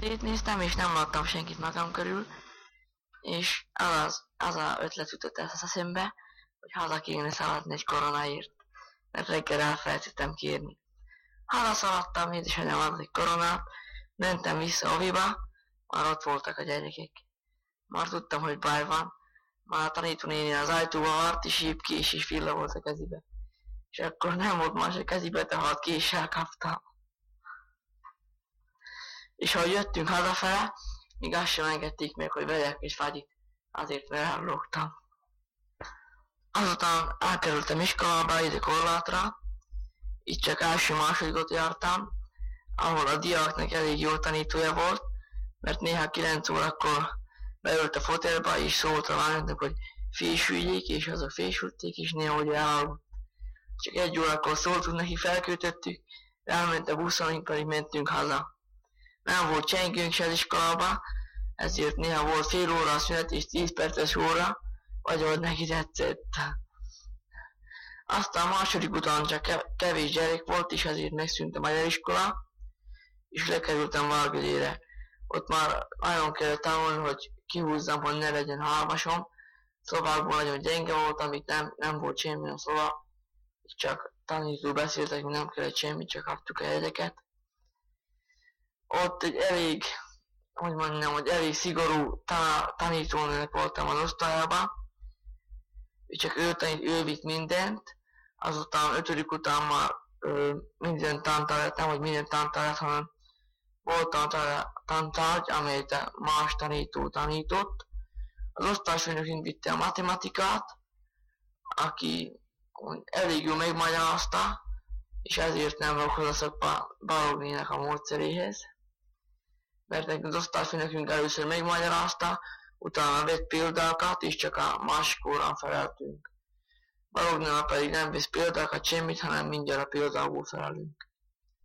Néztem, és nem láttam senkit magam körül, és az a ötlet jutott az eszembe, hogy haza kéne szaladni egy koronáért, mert reggel elfelejtettem kérni. Haza szaladtam, édesanyám adott egy koronát, mentem vissza oviba, már ott voltak a gyerekek. Már tudtam, hogy baj van, már a tanítónéni az ajtóba vart, és épp kés is villa volt a kezibe. És akkor nem volt más a kezibe, tehát késsel kaptam. És ahogy jöttünk hazafele, még azt sem engedték meg, hogy vegyek egy fagyit, azért mert ellógtam. Azután elkerültem iskolába, ide korlátra, itt csak első-másodikat jártam, ahol a diáknak elég jó tanítója volt, mert néha 9 órakor beült a fotelba, és szólt a lányoknak, hogy fésüljék, és azok fésülték, és néha ugye elaludt. Csak 1 órakor szóltunk neki, felköltöttük, elment a buszon, pedig mentünk haza. Nem volt csengőnk se az iskolába, ezért néha volt fél óra szünet és 10 perces óra, vagy ahogy neki tetszett. Aztán második után csak kevés gyerek volt, és ezért megszűnt a magyar iskola, és lekerültem Vargödére. Ott már nagyon kellett tanulni, hogy kihúzzam, hogy ne legyen hármasom. Szobákból nagyon gyenge volt, amit nem volt semmilyen szoba, csak tanító beszéltek, hogy nem kellett semmit, csak kaptuk a jegyeket. Ott egy elég, hogy elég szigorú tanítónőnek voltam az osztályában, és csak ő vitt mindent, azután 5. után már minden tantárgyat, nem hogy minden tantárgyat, hanem volt tantárgy, amelyet más tanító tanított. Az osztályfőnökünk vitte a matematikát, aki elég jól megmagyarázta, és ezért nem vagyok hozzászokva Balognének a módszeréhez. Mert az osztályfőnökünk először megmagyarázta, utána vett példákat, és csak a másik órán feleltünk. Balognénak pedig nem vesz példákat semmit, hanem mindjárt a példából felelünk.